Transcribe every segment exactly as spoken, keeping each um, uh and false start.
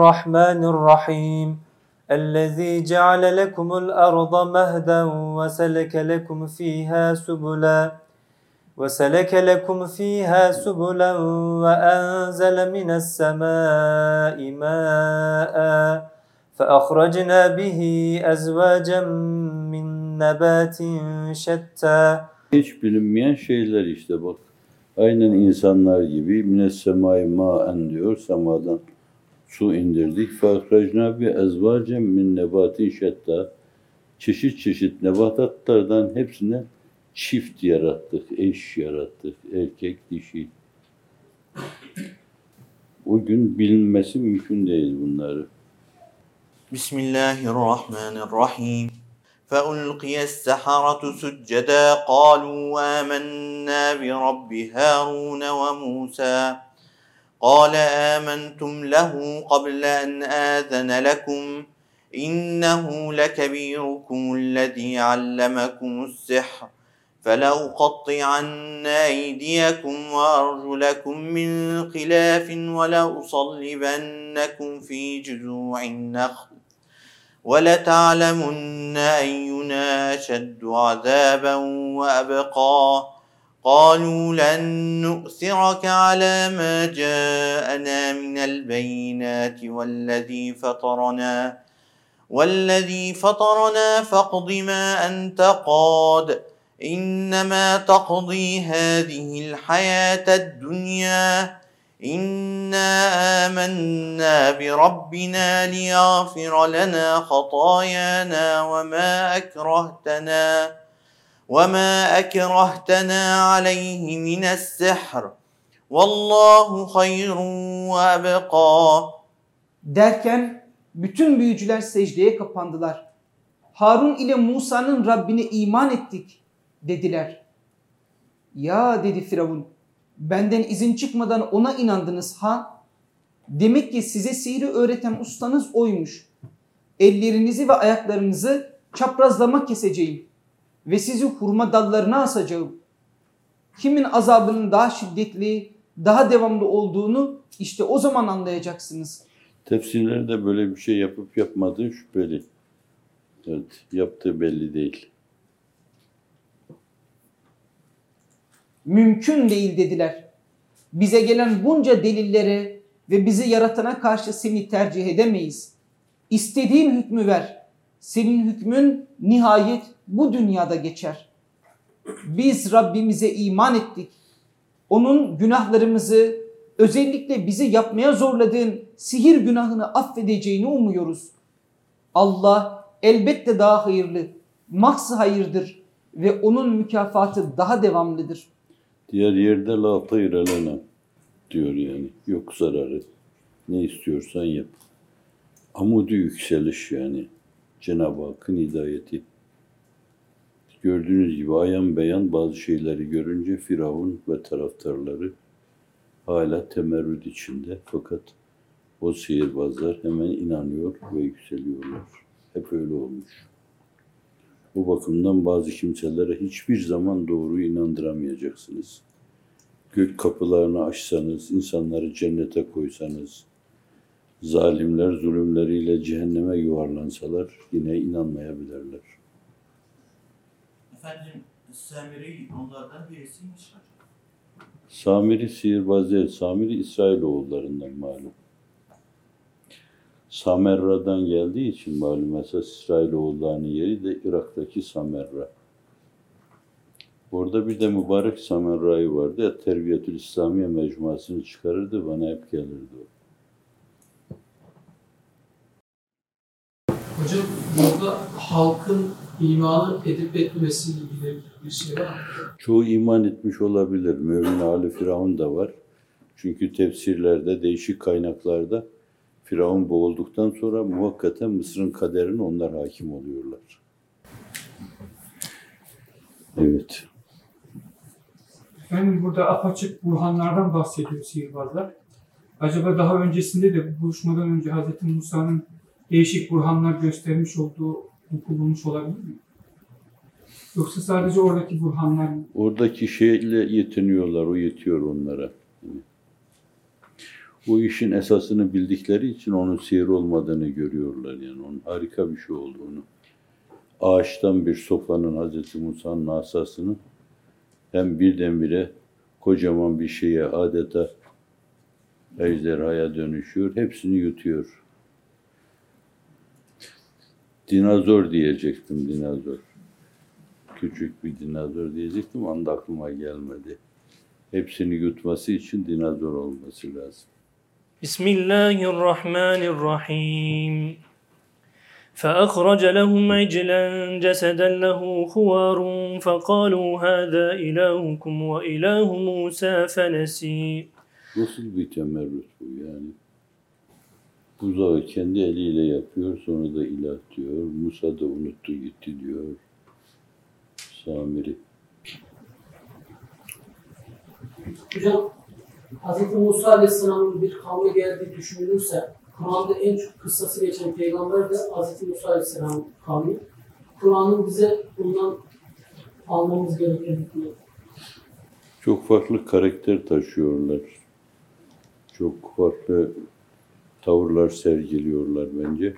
الرحمن الرحيم الذي جعل لكم الأرض مهدا وسلك لكم فيها سبلا وسلك لكم فيها سبلا وأنزل من السماء ماء فأخرجنا به أزواجا من نبات شتى. Hiç bilinmeyen şeyler işte bak. Aynen insanlar gibi minessemâi mâen diyor, semadan su indirdik. فَاَخْرَجْنَا بِاَزْوَاجًا مِنْ نَبَاتٍ şetta. Çeşit çeşit nebatatlardan hepsine çift yarattık, eş yarattık, erkek, dişi. O gün bilinmesi mümkün değil bunları. Bismillahirrahmanirrahim. فَأُلْقِيَ السَّحَرَةُ سُجَّدًا قَالُوا آمَنَّا بِرَبِّ هَارُونَ وَمُوسَى قَالَ آمَنْتُمْ لَهُ قَبْلَ أَنْ آذَنَ لَكُمْ إِنَّهُ لَكَبِيرُكُمُ الَّذِي عَلَّمَكُمُ السِّحْرَ فَلَأُقَطِّعَنَّ أَيْدِيَكُمْ وَأَرْجُلَكُمْ مِنْ خِلَافٍ وَلَأُصَلِّبَنَّكُمْ فِي جُذُوعِ النَّخْلِ وَلَتَعْلَمُنَّ أَيُّنَا أَشَدُّ عَذَابًا وَأَبْقَى قَالُوا لَنْ نُؤْثِرَكَ عَلَى مَا جَاءَنَا مِنَ الْبَيِّنَاتِ وَالَّذِي فَطَرَنَا وَالَّذِي فَطَرَنَا فَاقْضِ مَا أَنْتَ قَادٍ إِنَّمَا تَقْضِي هَذِهِ الْحَيَاةَ الدُّنْيَا إِنَّا آمَنَّا بِرَبِّنَا لِيَغْفِرَ لَنَا خَطَايَانَا وَمَا أَكْرَهْتَنَا وَمَا أَكْرَهْتَنَا عَلَيْهِ مِنَ السِّحْرِ وَاللّٰهُ خَيْرٌ وَأَبْقَى. Derken bütün büyücüler secdeye kapandılar. Harun ile Musa'nın Rabbine iman ettik dediler. Ya dedi Firavun, benden izin çıkmadan ona inandınız ha? Demek ki size sihri öğreten ustanız oymuş. Ellerinizi ve ayaklarınızı çaprazlama keseceğim ve sizi hurma dallarına asacağım. Kimin azabının daha şiddetli, daha devamlı olduğunu işte o zaman anlayacaksınız. Tefsirlerde böyle bir şey yapıp yapmadığı şüpheli. Evet, yaptığı belli değil. Mümkün değil dediler. Bize gelen bunca delillere ve bizi yaratana karşı seni tercih edemeyiz. İstediğin hükmü ver. Senin hükmün nihayet bu dünyada geçer. Biz Rabbimize iman ettik. Onun günahlarımızı, özellikle bizi yapmaya zorladığın sihir günahını affedeceğini umuyoruz. Allah elbette daha hayırlı, mahzı hayırdır ve onun mükafatı daha devamlıdır. Diğer yerde la tayra lena diyor yani. Yok zararı. Ne istiyorsan yap. Amudu yükseliş yani. Cenab-ı Hakk'ın hidayeti. Gördüğünüz gibi ayan beyan bazı şeyleri görünce Firavun ve taraftarları hala temerrüt içinde. Fakat o sihirbazlar hemen inanıyor ve yükseliyorlar. Hep öyle olmuş. Bu bakımdan bazı kimselere hiçbir zaman doğruyu inandıramayacaksınız. Gök kapılarını açsanız, insanları cennete koysanız, zalimler zulümleriyle cehenneme yuvarlansalar yine inanmayabilirler. Efendim, Samiri onlardan birisiymiş. Samiri sihirbaz değil, Samiri İsrailoğullarından malum. Samerra'dan geldiği için malum esas İsrailoğullarının yeri de Irak'taki Samerra. Orada bir de mübarek Samerra'yı vardı ya, Terbiyetül İslamiye mecmuasını çıkarırdı, bana hep gelirdi o. Hocam burada halkın imanı edip etmesiyle ilgili bir şey var mı? Çoğu iman etmiş olabilir. Mümin Ali Firavun da var. Çünkü tefsirlerde, değişik kaynaklarda Firavun boğulduktan sonra muhakkaten Mısır'ın kaderine onlar hakim oluyorlar. Evet. Efendim burada apaçık burhanlardan bahsediyor sihirbazlar. Acaba daha öncesinde de buluşmadan önce Hazreti Musa'nın değişik burhanlar göstermiş olduğu vuku bulmuş olabilir mi? Yoksa sadece oradaki burhanlar mı? Oradaki şeyle yetiniyorlar, o yetiyor onlara. bu işin esasını bildikleri için onun sihir olmadığını görüyorlar. Yani onun harika bir şey olduğunu. Ağaçtan bir sopanın Hazreti Musa'nın asasını hem birdenbire kocaman bir şeye adeta ejderhaya dönüşüyor. Hepsini yutuyor. Dinozor diyecektim, dinozor. Küçük bir dinozor diyecektim, anda aklıma gelmedi. Hepsini yutması için dinozor olması lazım. Bismillahirrahmanirrahim. فأخرج لهم عجلا جسدا له خوار فقالوا هذا إلهكم وإله موسى فنسي. Nasıl bir temerrüt bu yani? Buzağı kendi eliyle yapıyor, sonra da ilah diyor. Musa da unuttu gitti diyor. Samiri. Hocam, Hz. Musa Aleyhisselam'ın bir kavme geldiği düşünülürse, Kur'an'da en çok kıssası geçen peygamber de Hz. Musa Aleyhisselam kavmi. Kur'an'ın bize bundan almamız gereken hükmü. Çok farklı karakter taşıyorlar. Çok farklı tavırlar sergiliyorlar bence.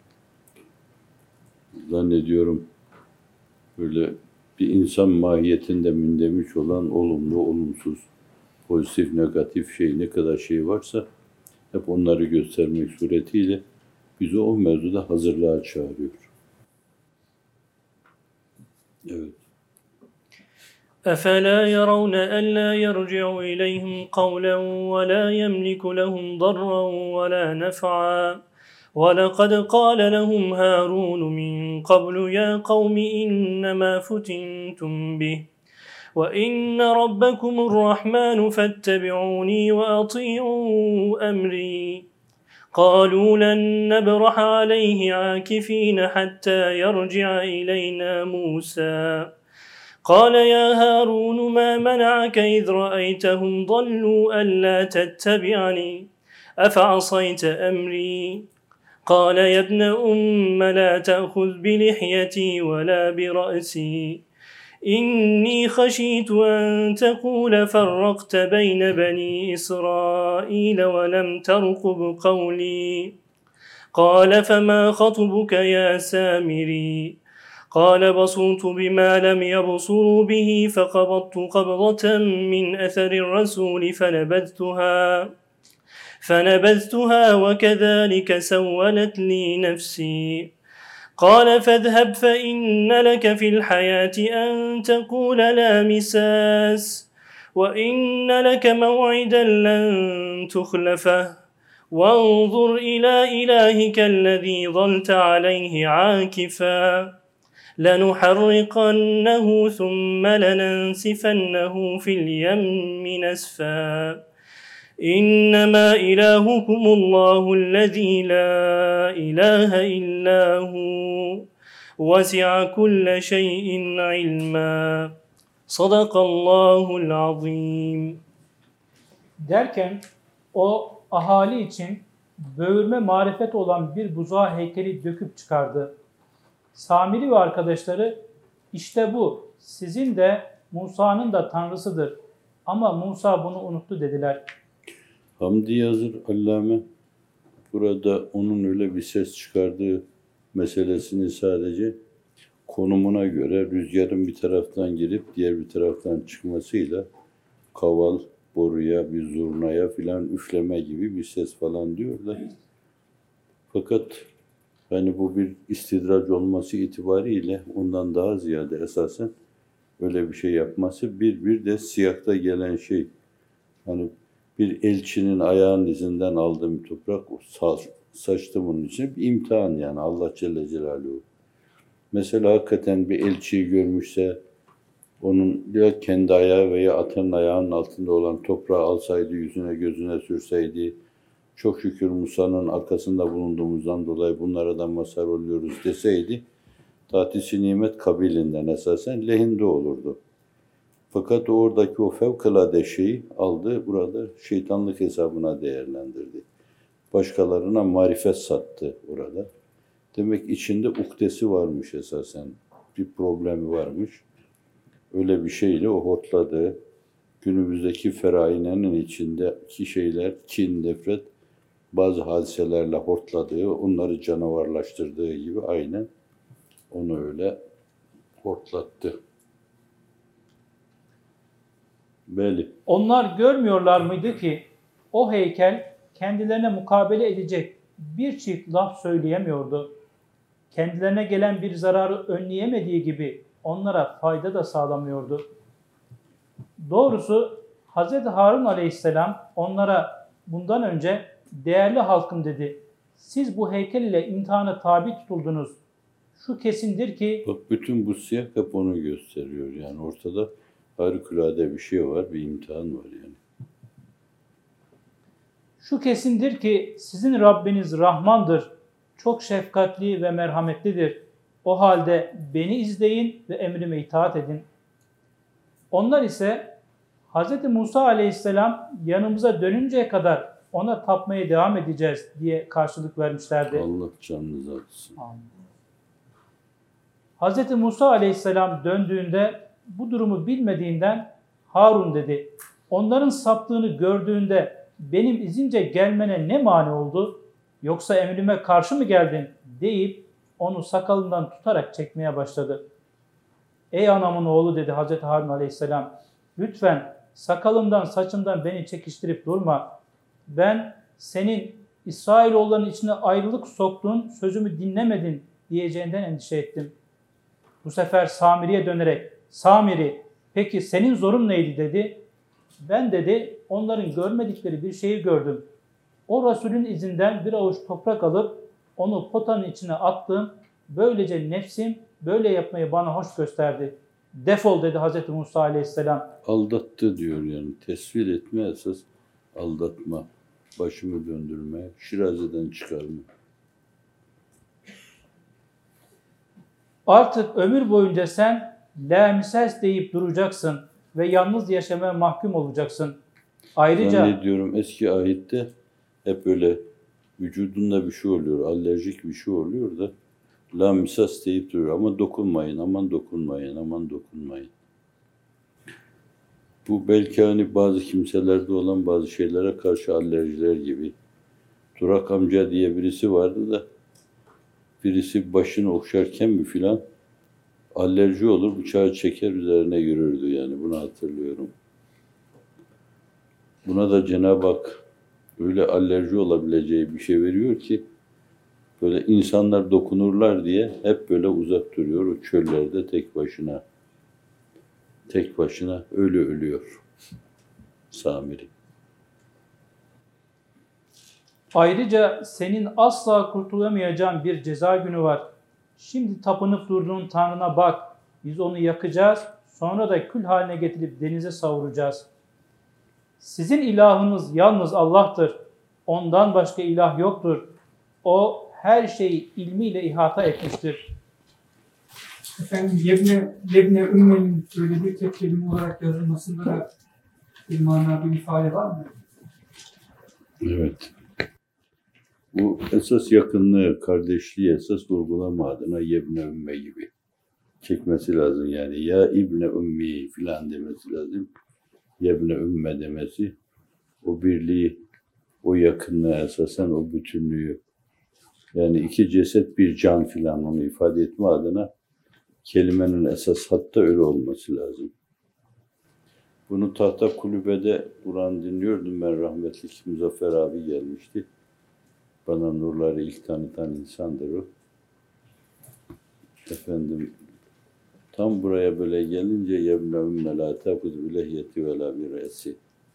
Zannediyorum böyle bir insan mahiyetinde mündemiş olan olumlu, olumsuz, pozitif, negatif şey ne kadar şey varsa hep onları göstermek suretiyle bizi o mevzuda hazırlığa çağırıyor. Evet. أفلا يرون ألا يرجع إليهم قولا ولا يملك لهم ضرا ولا نفعا ولقد قال لهم هارون من قبل يا قوم إنما فتنتم به وإن ربكم الرحمن فاتبعوني وأطيعوا أمري قالوا لن نبرح عليه عاكفين حتى يرجع إلينا موسى قال يا هارون ما منعك إذ رأيتهم ضلوا ألا تتبعني أفعصيت أمري قال يا ابن أم لا تأخذ بلحيتي ولا برأسي إني خشيت أن تقول فرقت بين بني إسرائيل ولم ترقب قولي قال فما خطبك يا سامري قال بصرت بما لم يبصروا به فقبضت قبضة من أثر الرسول فنبذتها فنبذتها وكذلك سولت لي نفسي قال فاذهب فإن لك في الحياة أن تقول لا مساس وإن لك موعدا لن تخلفه وانظر إلى إلهك الذي ظلت عليه عاكفا لنحرقنه ثم لننسفنه في اليم نسفا إنما إلهكم الله الذي لا إله إلا هو وسع كل شيء علما صدق الله العظيم. Derken o ahali için böğürme marifet olan bir buzağı heykeli döküp çıkardı. Samiri ve arkadaşları işte bu sizin de Musa'nın da tanrısıdır ama Musa bunu unuttu dediler. Hamdi Yazır Allame burada onun öyle bir ses çıkardığı meselesini sadece konumuna göre rüzgarın bir taraftan girip diğer bir taraftan çıkmasıyla kaval, boruya, bir zurnaya filan üfleme gibi bir ses falan diyorlar. Fakat hani bu bir istidrac olması itibariyle ondan daha ziyade esasen öyle bir şey yapması bir bir de siyakta gelen şey. Hani bir elçinin ayağının izinden aldığım toprak sa saçtı bunun için bir imtihan yani Allah Celle Celaluhu. Mesela hakikaten bir elçiyi görmüşse onun ya kendi ayağı veya atının ayağının altında olan toprağı alsaydı, yüzüne gözüne sürseydi, çok şükür Musa'nın arkasında bulunduğumuzdan dolayı bunlara da mazhar oluyoruz deseydi, tatisi nimet kabilinden esasen lehinde olurdu. Fakat oradaki o fevkalade şeyi aldı, burada şeytanlık hesabına değerlendirdi. Başkalarına marifet sattı orada. Demek içinde ukdesi varmış esasen, bir problemi varmış. Öyle bir şeyle o hortladı, günümüzdeki ferainenin içindeki şeyler, kin, nefret, bazı hadiselerle hortladığı, onları canavarlaştırdığı gibi aynen onu öyle hortlattı. Belli. Onlar görmüyorlar mıydı ki o heykel kendilerine mukabele edecek bir çift laf söyleyemiyordu. Kendilerine gelen bir zararı önleyemediği gibi onlara fayda da sağlamıyordu. Doğrusu Hz. Harun aleyhisselam onlara bundan önce değerli halkım dedi. Siz bu heykel ile imtihana tabi tutuldunuz. Şu kesindir ki Bak bütün bu siyah hep onu gösteriyor. Yani ortada harikulade bir şey var, bir imtihan var yani. Şu kesindir ki sizin Rabbiniz Rahmandır. Çok şefkatli ve merhametlidir. O halde beni izleyin ve emrime itaat edin. Onlar ise Hz. Musa aleyhisselam yanımıza dönünceye kadar ona tapmaya devam edeceğiz diye karşılık vermişlerdi. Allah canınızı alsın. Hz. Musa aleyhisselam döndüğünde bu durumu bilmediğinden Harun dedi. Onların saptığını gördüğünde benim izince gelmene ne mani oldu? Yoksa emrime karşı mı geldin? Deyip onu sakalından tutarak çekmeye başladı. Ey anamın oğlu dedi Hz. Harun aleyhisselam. Lütfen sakalımdan saçımdan beni çekiştirip durma. Ben senin İsrailoğullarının içine ayrılık soktuğun sözümü dinlemedin diyeceğinden endişe ettim. Bu sefer Samiri'ye dönerek Samiri peki senin zorun neydi dedi. Ben dedi onların görmedikleri bir şeyi gördüm. O Resulün izinden bir avuç toprak alıp onu potanın içine attım. Böylece nefsim böyle yapmayı bana hoş gösterdi. Defol dedi Hz. Musa aleyhisselam. Aldattı diyor yani. Tesvir etme esas aldatma. Başımı döndürme, Şiraze'den çıkarma. Artık ömür boyunca sen la mises deyip duracaksın ve yalnız yaşamaya mahkum olacaksın. Ayrıca Zannediyorum eski ayette hep öyle vücudunda bir şey oluyor, alerjik bir şey oluyor da la misas deyip duruyor. Ama dokunmayın, aman dokunmayın, aman dokunmayın. Bu belki hani bazı kimselerde olan bazı şeylere karşı alerjiler gibi. Turak amca diye birisi vardı da birisi başını okşarken mi filan alerji olur, bıçağı çeker üzerine yürürdü yani bunu hatırlıyorum. Buna da Cenab-ı Hak öyle alerji olabileceği bir şey veriyor ki böyle insanlar dokunurlar diye hep böyle uzak duruyor o çöllerde tek başına. Tek başına öyle ölüyor Samiri. Ayrıca senin asla kurtulamayacağın bir ceza günü var. Şimdi tapınıp durduğun Tanrı'na bak. Biz onu yakacağız. Sonra da kül haline getirip denize savuracağız. Sizin ilahınız yalnız Allah'tır. Ondan başka ilah yoktur. O her şeyi ilmiyle ihata etmiştir. Efendim Yebne, Yebne Ümme'nin böyle bir tek kelime olarak yazılmasında da bir mana, bir ifade var mı? Evet. Bu esas yakınlığı, kardeşliği esas vurgulama adına Yebne Ümme gibi çekmesi lazım. Yani ya İbne Ümmi filan demesi lazım. Yebne Ümme demesi. O birliği, o yakınlığı esasen o bütünlüğü. Yani iki ceset bir can filan onu ifade etme adına kelimenin esas hatta öyle olması lazım. Bunu Tahta Kulübe'de Kur'an dinliyordum ben, rahmetli Muzaffer abi gelmişti. Bana nurları ilk tanıtan insandır o. Efendim tam buraya böyle gelince yebne ümme la tebud bilehyeti ve la biresi.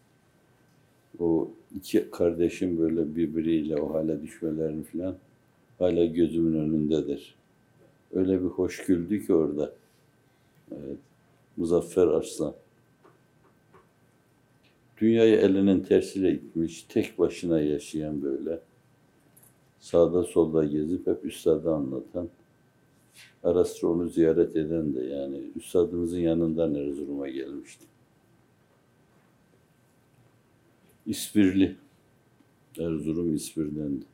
O iki kardeşim böyle birbiriyle o hale düşmelerini falan hala gözümün önündedir. Öyle bir hoş güldü ki orada. Evet. Muzaffer Arslan. Dünyayı elinin tersiyle itmiş, tek başına yaşayan böyle. Sağda solda gezip hep üstadı anlatan. Ara sıra onu ziyaret eden de yani üstadımızın yanından Erzurum'a gelmişti. İspirli. Erzurum İspir'dendi.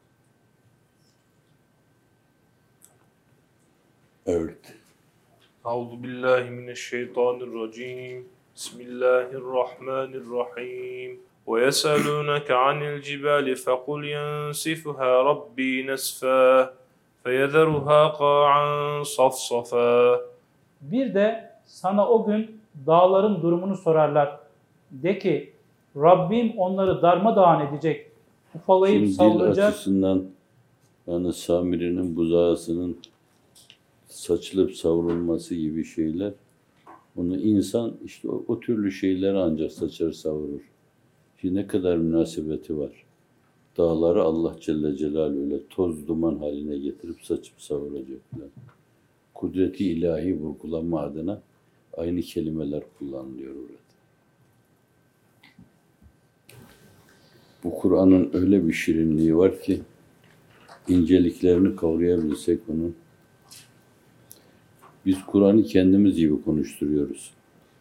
Evet. Euzu billahi mineşşeytanirracim. Bismillahirrahmanirrahim. وَيَسْأَلُونَكَ عَنِ الْجِبَالِ فَقُلْ يَنْسِفُهَا رَبِّي نَسْفًا فَيَذَرُهَا قَاعًا صَفْصَفًا. Bir de sana o gün dağların durumunu sorarlar. De ki Rabbim onları darmadağın edecek, ufalayıp Şimdi dil savuracak. açısından yani Samiri'nin buzağısının saçılıp savrulması gibi şeyler, onu insan işte o, o türlü şeyleri ancak saçar savurur. Şimdi ne kadar münasebeti var. Dağları Allah Celle Celaluhu öyle toz duman haline getirip saçıp savuracaklar. Kudreti ilahi vurgulama adına aynı kelimeler kullanılıyor orada. Bu Kur'an'ın öyle bir şirinliği var ki inceliklerini kavrayabilsek onun. Biz Kur'an'ı kendimiz gibi konuşturuyoruz.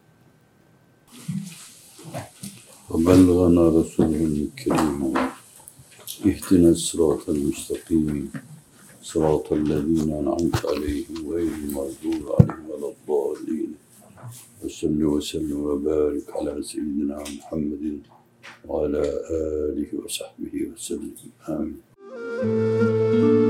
وَبَلَّغَنَا رَسُولُهُ الْكَرِيمُ اِهْدِنَا الصِّرَاطَ الْمُسْتَقِيمِ صِرَاطَ الَّذ۪ينَ أَنْعَمْتَ عَلَيْهِمْ غَيْرِ الْمَغْضُوبِ عَلَيْهِمْ وَلَا الضَّالِّينَ وَصَلِّ وَسَلِّمْ وَبَارِكْ عَلَى سَيِّدِنَا مُحَمَّدٍ وَعَلَى آلِهِ وَصَحْبِهِ وَسَلِّمْ. آمين.